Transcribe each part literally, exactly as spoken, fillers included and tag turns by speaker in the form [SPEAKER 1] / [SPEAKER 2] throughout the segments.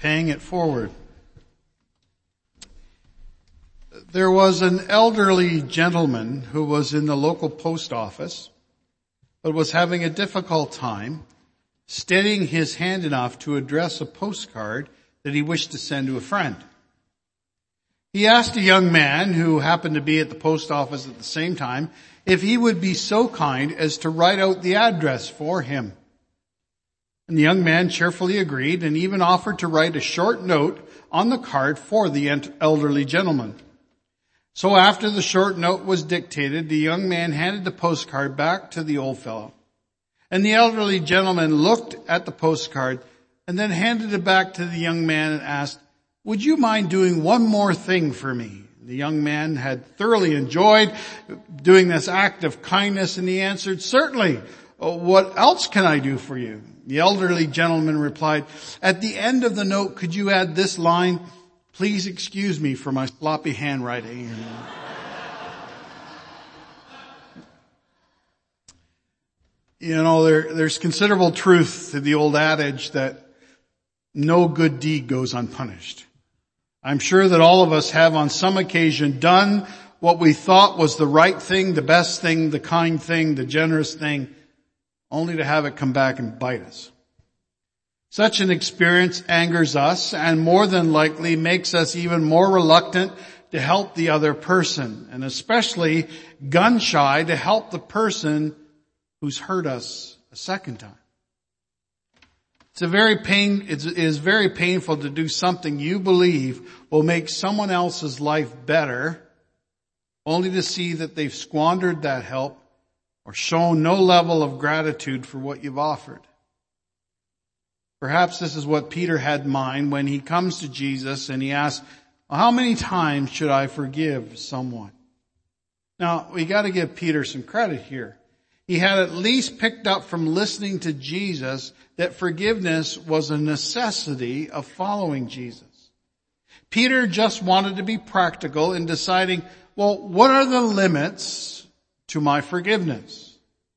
[SPEAKER 1] Paying it forward. There was an elderly gentleman who was in the local post office, but was having a difficult time steadying his hand enough to address a postcard that he wished to send to a friend. He asked a young man who happened to be at the post office at the same time if he would be so kind as to write out the address for him. And the young man cheerfully agreed and even offered to write a short note on the card for the elderly gentleman. So after the short note was dictated, the young man handed the postcard back to the old fellow. And the elderly gentleman looked at the postcard and then handed it back to the young man and asked, "Would you mind doing one more thing for me?" The young man had thoroughly enjoyed doing this act of kindness, and he answered, "Certainly. What else can I do for you?" The elderly gentleman replied, "At the end of the note, could you add this line? Please excuse me for my sloppy handwriting." You know, there, there's considerable truth to the old adage that no good deed goes unpunished. I'm sure that all of us have on some occasion done what we thought was the right thing, the best thing, the kind thing, the generous thing, only to have it come back and bite us. Such an experience angers us and more than likely makes us even more reluctant to help the other person, and especially gun shy to help the person who's hurt us a second time. It's a very pain, it is very painful to do something you believe will make someone else's life better, only to see that they've squandered that help or shown no level of gratitude for what you've offered. Perhaps this is what Peter had in mind when he comes to Jesus and he asks, "How many times should I forgive someone?" Now, we got to give Peter some credit here. He had at least picked up from listening to Jesus that forgiveness was a necessity of following Jesus. Peter just wanted to be practical in deciding, well, what are the limits to my forgiveness?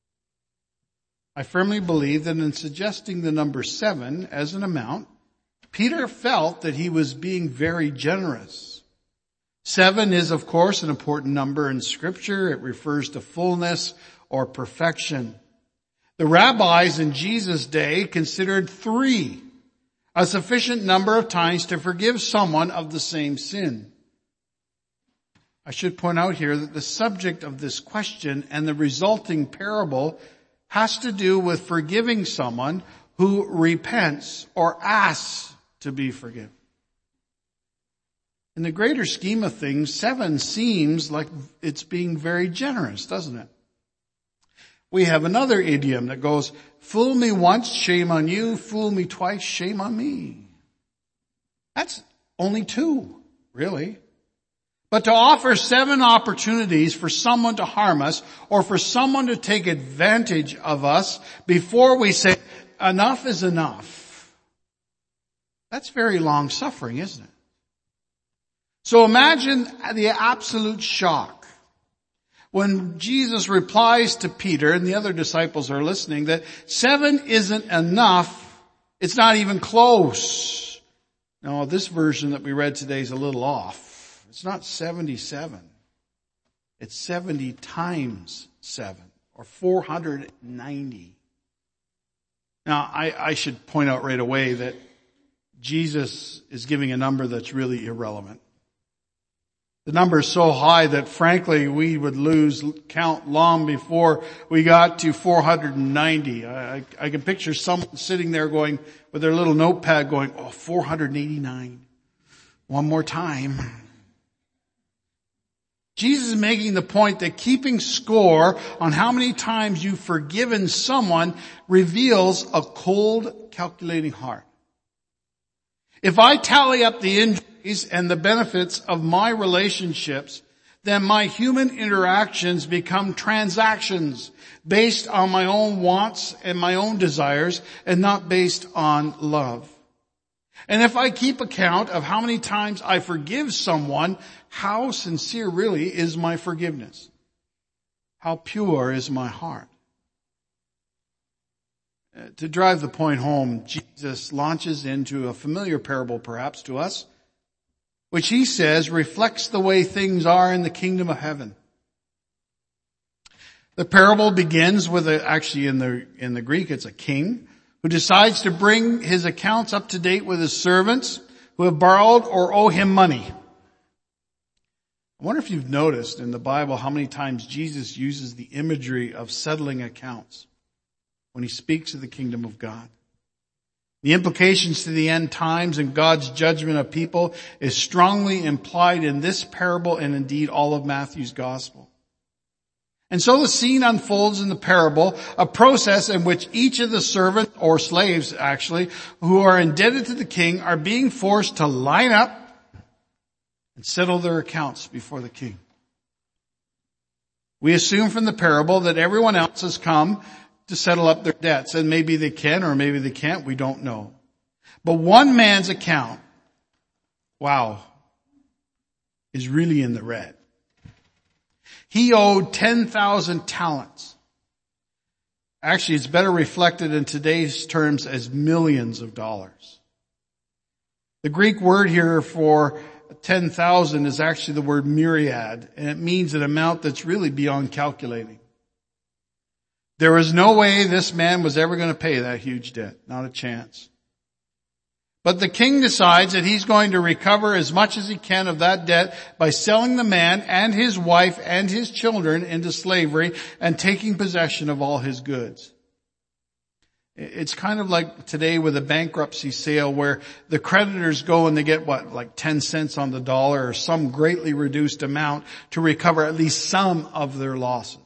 [SPEAKER 1] I firmly believe that in suggesting the number seven as an amount, Peter felt that he was being very generous. Seven is, of course, an important number in Scripture. It refers to fullness or perfection. The rabbis in Jesus' day considered three a sufficient number of times to forgive someone of the same sin. I should point out here that the subject of this question and the resulting parable has to do with forgiving someone who repents or asks to be forgiven. In the greater scheme of things, seven seems like it's being very generous, doesn't it? We have another idiom that goes, "Fool me once, shame on you. Fool me twice, shame on me." That's only two, really. But to offer seven opportunities for someone to harm us or for someone to take advantage of us before we say, enough is enough, that's very long suffering, isn't it? So imagine the absolute shock when Jesus replies to Peter and the other disciples are listening that seven isn't enough. It's not even close. No, this version that we read today is a little off. It's not seventy-seven. It's seventy times seven, or four hundred ninety. Now, I, I should point out right away that Jesus is giving a number that's really irrelevant. The number is so high that frankly we would lose count long before we got to four hundred ninety. I, I, I can picture someone sitting there going, with their little notepad going, oh, four hundred eighty-nine. One more time. Jesus is making the point that keeping score on how many times you've forgiven someone reveals a cold, calculating heart. If I tally up the injuries and the benefits of my relationships, then my human interactions become transactions based on my own wants and my own desires and not based on love. And if I keep account of how many times I forgive someone, how sincere really is my forgiveness? How pure is my heart? Uh, to drive the point home, Jesus launches into a familiar parable perhaps to us, which he says reflects the way things are in the kingdom of heaven. The parable begins with a, actually in the, in the Greek it's a king who decides to bring his accounts up to date with his servants who have borrowed or owe him money. I wonder if you've noticed in the Bible how many times Jesus uses the imagery of settling accounts when he speaks of the kingdom of God. The implications to the end times and God's judgment of people is strongly implied in this parable and indeed all of Matthew's gospel. And so the scene unfolds in the parable, a process in which each of the servants, or slaves actually, who are indebted to the king are being forced to line up and settle their accounts before the king. We assume from the parable that everyone else has come to settle up their debts, and maybe they can or maybe they can't, we don't know. But one man's account, wow, is really in the red. He owed ten thousand talents. Actually, it's better reflected in today's terms as millions of dollars. The Greek word here for ten thousand is actually the word myriad, and it means an amount that's really beyond calculating. There was no way this man was ever going to pay that huge debt. Not a chance. But the king decides that he's going to recover as much as he can of that debt by selling the man and his wife and his children into slavery and taking possession of all his goods. It's kind of like today with a bankruptcy sale where the creditors go and they get what, like ten cents on the dollar or some greatly reduced amount to recover at least some of their losses.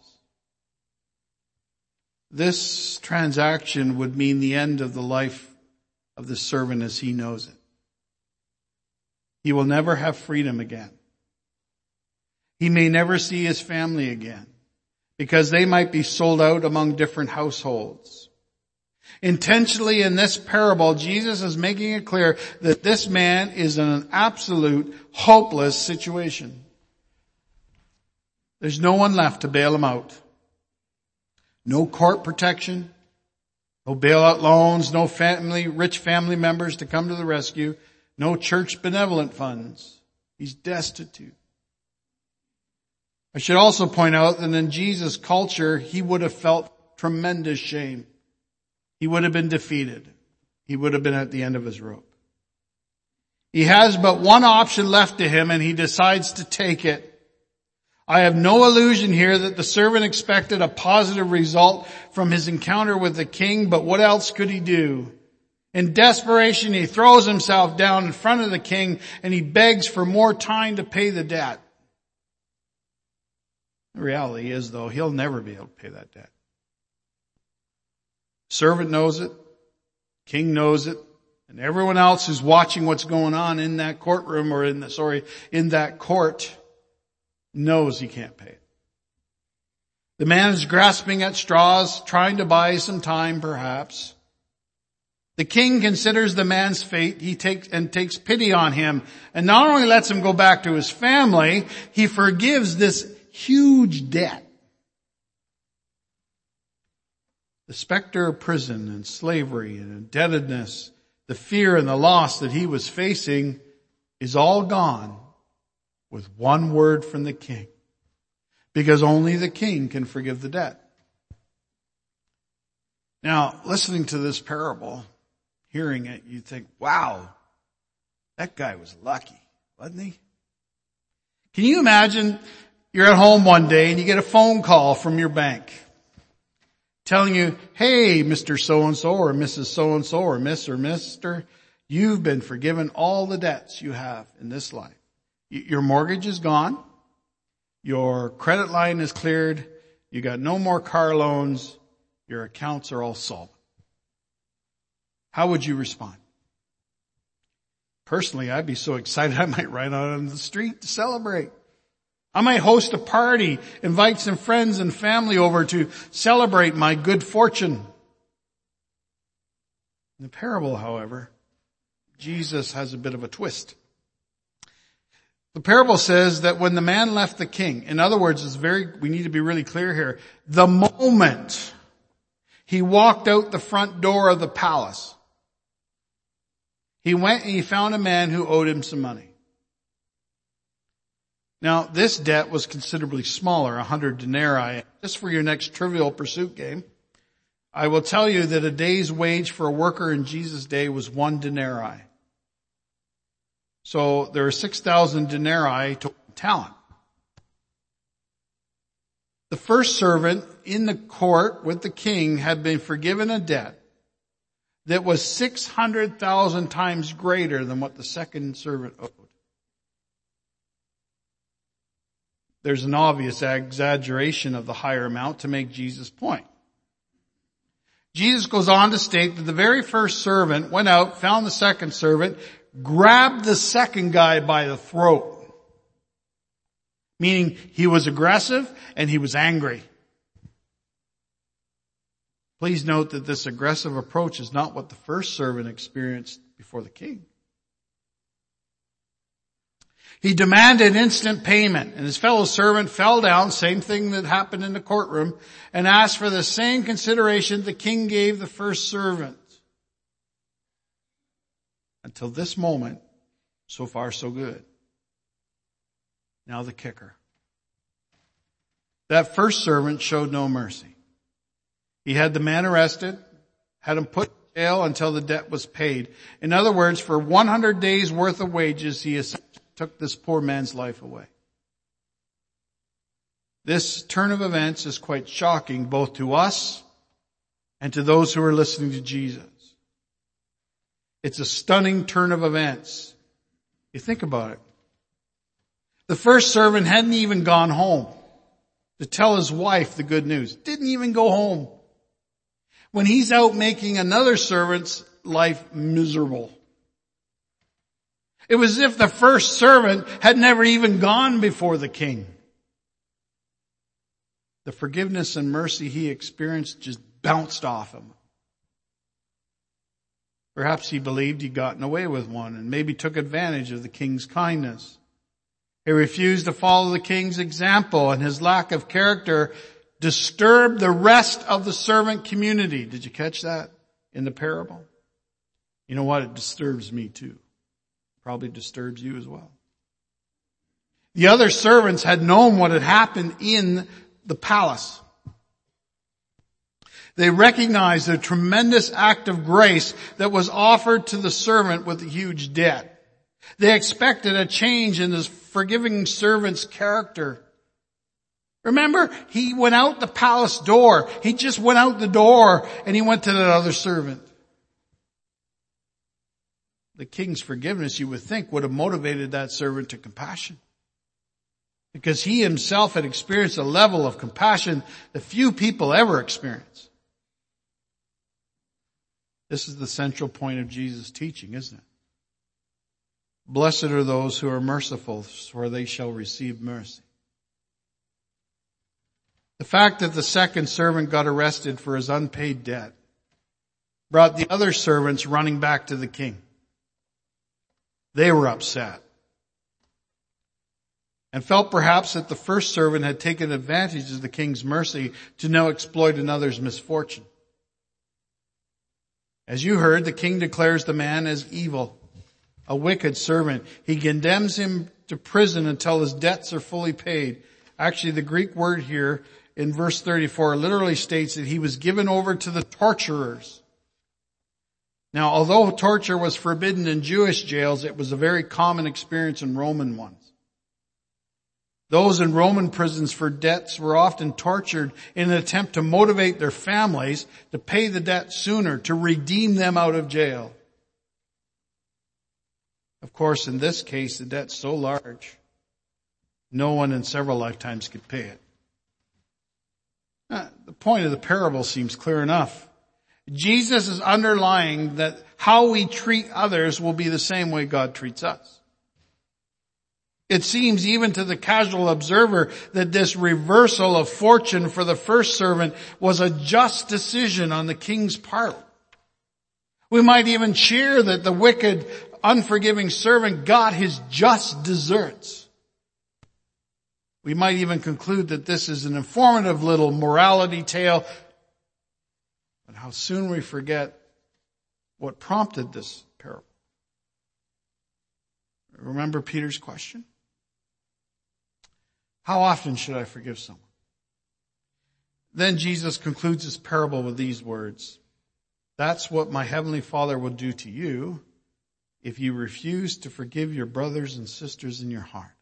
[SPEAKER 1] This transaction would mean the end of the life of the servant as he knows it. He will never have freedom again. He may never see his family again because they might be sold out among different households. Intentionally in this parable, Jesus is making it clear that this man is in an absolute hopeless situation. There's no one left to bail him out. No court protection, no bailout loans, no family, rich family members to come to the rescue, no church benevolent funds. He's destitute. I should also point out that in Jesus' culture, he would have felt tremendous shame. He would have been defeated. He would have been at the end of his rope. He has but one option left to him, and he decides to take it. I have no illusion here that the servant expected a positive result from his encounter with the king, but what else could he do? In desperation, he throws himself down in front of the king and he begs for more time to pay the debt. The reality is, though, he'll never be able to pay that debt. Servant knows it, king knows it, and everyone else who's watching what's going on in that courtroom or in the, sorry, in that court knows he can't pay it. The man is grasping at straws, trying to buy some time perhaps. The king considers the man's fate, he takes, and takes pity on him, and not only lets him go back to his family, he forgives this huge debt. The specter of prison and slavery and indebtedness, the fear and the loss that he was facing is all gone with one word from the king. Because only the king can forgive the debt. Now, listening to this parable, hearing it, you think, wow, that guy was lucky, wasn't he? Can you imagine you're at home one day and you get a phone call from your bank telling you, hey, Mister So-and-so or Missus So-and-so or Miss or Mister, you've been forgiven all the debts you have in this life. Your mortgage is gone. Your credit line is cleared. You got no more car loans. Your accounts are all solvent. How would you respond? Personally, I'd be so excited I might ride out on the street to celebrate. I might host a party, invite some friends and family over to celebrate my good fortune. In the parable, however, Jesus has a bit of a twist. The parable says that when the man left the king, in other words, it's very, we need to be really clear here, the moment he walked out the front door of the palace. He went and he found a man who owed him some money. Now, this debt was considerably smaller, a hundred denarii. Just for your next Trivial Pursuit game, I will tell you that a day's wage for a worker in Jesus' day was one denarii. So there are six thousand denarii to talent. The first servant in the court with the king had been forgiven a debt that was six hundred thousand times greater than what the second servant owed. There's an obvious exaggeration of the higher amount to make Jesus' point. Jesus goes on to state that the very first servant went out, found the second servant, grabbed the second guy by the throat. Meaning he was aggressive and he was angry. Please note that this aggressive approach is not what the first servant experienced before the king. He demanded instant payment, and his fellow servant fell down, same thing that happened in the courtroom, and asked for the same consideration the king gave the first servant. Until this moment, so far so good. Now the kicker. That first servant showed no mercy. He had the man arrested, had him put in jail until the debt was paid. In other words, for one hundred days worth of wages, he essentially took this poor man's life away. This turn of events is quite shocking both to us and to those who are listening to Jesus. It's a stunning turn of events. You think about it. The first servant hadn't even gone home to tell his wife the good news. Didn't even go home. When he's out making another servant's life miserable. It was as if the first servant had never even gone before the king. The forgiveness and mercy he experienced just bounced off him. Perhaps he believed he'd gotten away with one and maybe took advantage of the king's kindness. He refused to follow the king's example, and his lack of character disturbed the rest of the servant community. Did you catch that in the parable? You know what? It disturbs me too. Probably disturbs you as well. The other servants had known what had happened in the palace. They recognized the tremendous act of grace that was offered to the servant with a huge debt. They expected a change in this forgiving servant's character. Remember, he went out the palace door. He just went out the door and he went to that other servant. The king's forgiveness, you would think, would have motivated that servant to compassion. Because he himself had experienced a level of compassion that few people ever experience. This is the central point of Jesus' teaching, isn't it? Blessed are those who are merciful, for they shall receive mercy. The fact that the second servant got arrested for his unpaid debt brought the other servants running back to the king. They were upset and felt perhaps that the first servant had taken advantage of the king's mercy to now exploit another's misfortune. As you heard, the king declares the man as evil, a wicked servant. He condemns him to prison until his debts are fully paid. Actually, the Greek word here in verse thirty-four literally states that he was given over to the torturers. Now, although torture was forbidden in Jewish jails, it was a very common experience in Roman ones. Those in Roman prisons for debts were often tortured in an attempt to motivate their families to pay the debt sooner, to redeem them out of jail. Of course, in this case, the debt's so large, no one in several lifetimes could pay it. Uh, the point of the parable seems clear enough. Jesus is underlying that how we treat others will be the same way God treats us. It seems even to the casual observer that this reversal of fortune for the first servant was a just decision on the king's part. We might even cheer that the wicked, unforgiving servant got his just deserts. We might even conclude that this is an informative little morality tale But how soon we forget what prompted this parable. Remember Peter's question? How often should I forgive someone? Then Jesus concludes his parable with these words. That's what my heavenly Father will do to you if you refuse to forgive your brothers and sisters in your heart.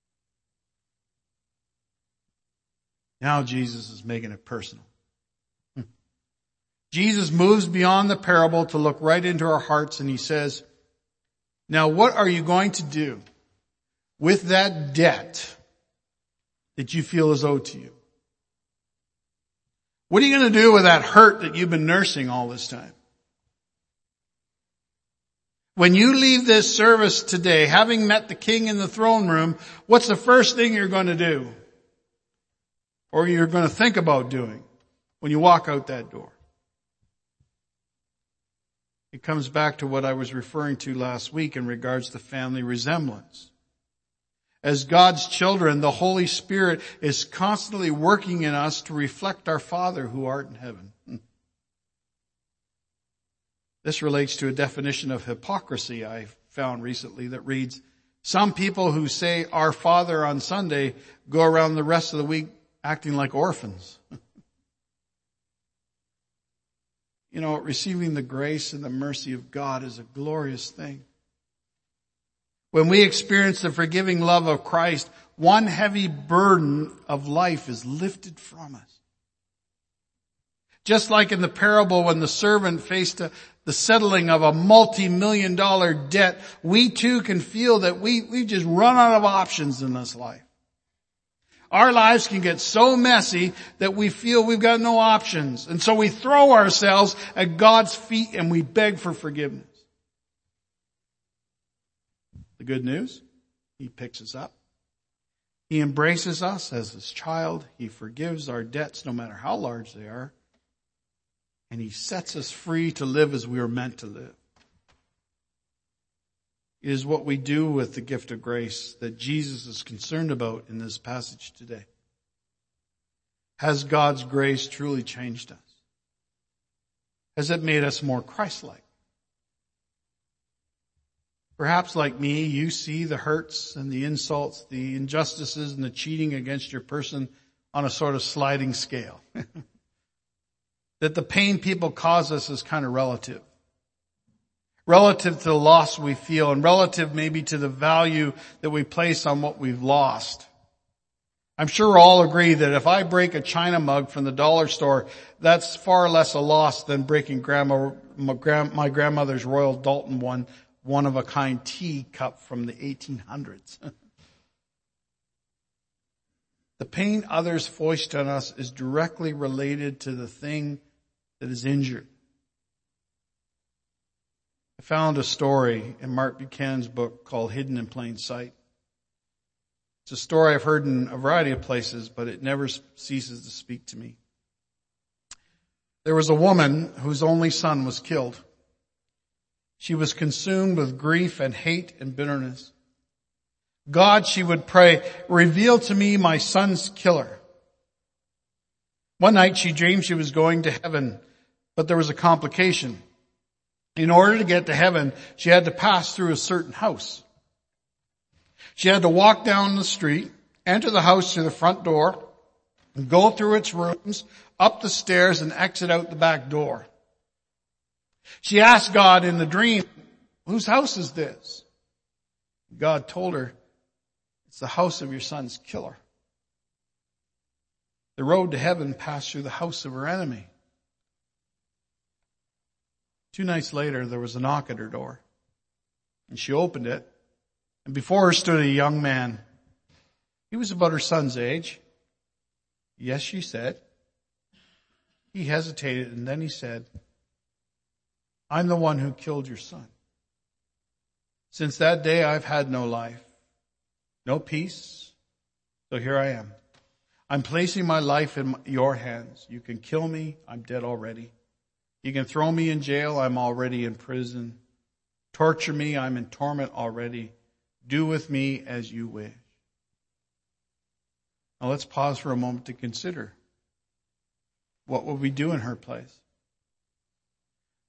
[SPEAKER 1] Now Jesus is making it personal. Jesus moves beyond the parable to look right into our hearts, and he says, now what are you going to do with that debt that you feel is owed to you? What are you going to do with that hurt that you've been nursing all this time? When you leave this service today, having met the King in the throne room, what's the first thing you're going to do? Or you're going to think about doing when you walk out that door? It comes back to what I was referring to last week in regards to family resemblance. As God's children, the Holy Spirit is constantly working in us to reflect our Father who art in heaven. This relates to a definition of hypocrisy I found recently that reads, some people who say our Father on Sunday go around the rest of the week acting like orphans. You know, receiving the grace and the mercy of God is a glorious thing. When we experience the forgiving love of Christ, one heavy burden of life is lifted from us. Just like in the parable when the servant faced a, the settling of a multi-million dollar debt, we too can feel that we, we've just run out of options in this life. Our lives can get so messy that we feel we've got no options. And so we throw ourselves at God's feet and we beg for forgiveness. The good news, he picks us up. He embraces us as his child. He forgives our debts no matter how large they are. And he sets us free to live as we were meant to live. It is what we do with the gift of grace that Jesus is concerned about in this passage today. Has God's grace truly changed us? Has it made us more Christ-like? Perhaps like me, you see the hurts and the insults, the injustices and the cheating against your person on a sort of sliding scale. That the pain people cause us is kind of relative. Relative to the loss we feel and relative maybe to the value that we place on what we've lost. I'm sure we'll all agree that if I break a china mug from the dollar store, that's far less a loss than breaking grandma, my, grand, my grandmother's Royal Dalton one, one of a kind tea cup from the eighteen hundreds. The pain others foist on us is directly related to the thing that is injured. I found a story in Mark Buchanan's book called Hidden in Plain Sight. It's a story I've heard in a variety of places, but it never ceases to speak to me. There was a woman whose only son was killed. She was consumed with grief and hate and bitterness. God, she would pray, reveal to me my son's killer. One night she dreamed she was going to heaven, but there was a complication. In order to get to heaven, she had to pass through a certain house. She had to walk down the street, enter the house through the front door, and go through its rooms, up the stairs, and exit out the back door. She asked God in the dream, whose house is this? God told her, it's the house of your son's killer. The road to heaven passed through the house of her enemy. Two nights later, there was a knock at her door, and she opened it, and before her stood a young man. He was about her son's age. Yes, she said. He hesitated, and then he said, I'm the one who killed your son. Since that day, I've had no life, no peace, so here I am. I'm placing my life in your hands. You can kill me, I'm dead already. You can throw me in jail, I'm already in prison. Torture me, I'm in torment already. Do with me as you wish. Now let's pause for a moment to consider. What would we do in her place?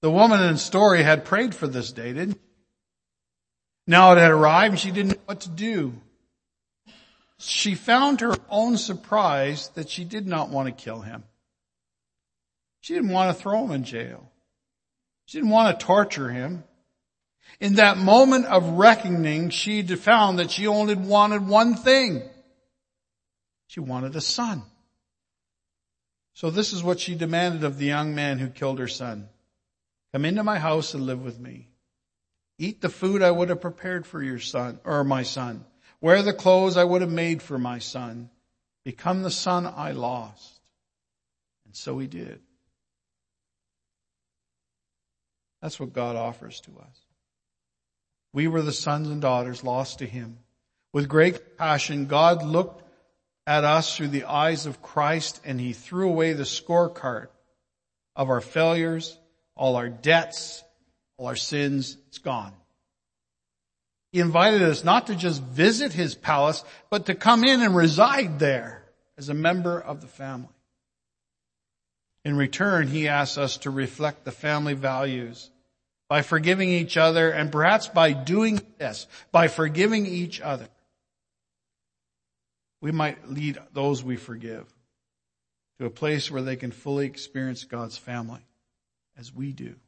[SPEAKER 1] The woman in the story had prayed for this day, didn't she? Now it had arrived and she didn't know what to do. She found her own surprise that she did not want to kill him. She didn't want to throw him in jail. She didn't want to torture him. In that moment of reckoning, she found that she only wanted one thing. She wanted a son. So this is what she demanded of the young man who killed her son. Come into my house and live with me. Eat the food I would have prepared for your son, or my son. Wear the clothes I would have made for my son. Become the son I lost. And so he did. That's what God offers to us. We were the sons and daughters lost to him. With great compassion, God looked at us through the eyes of Christ, and he threw away the scorecard of our failures, all our debts, all our sins. It's gone. He invited us not to just visit his palace, but to come in and reside there as a member of the family. In return, he asks us to reflect the family values by forgiving each other, and perhaps by doing this, by forgiving each other, we might lead those we forgive to a place where they can fully experience God's family as we do.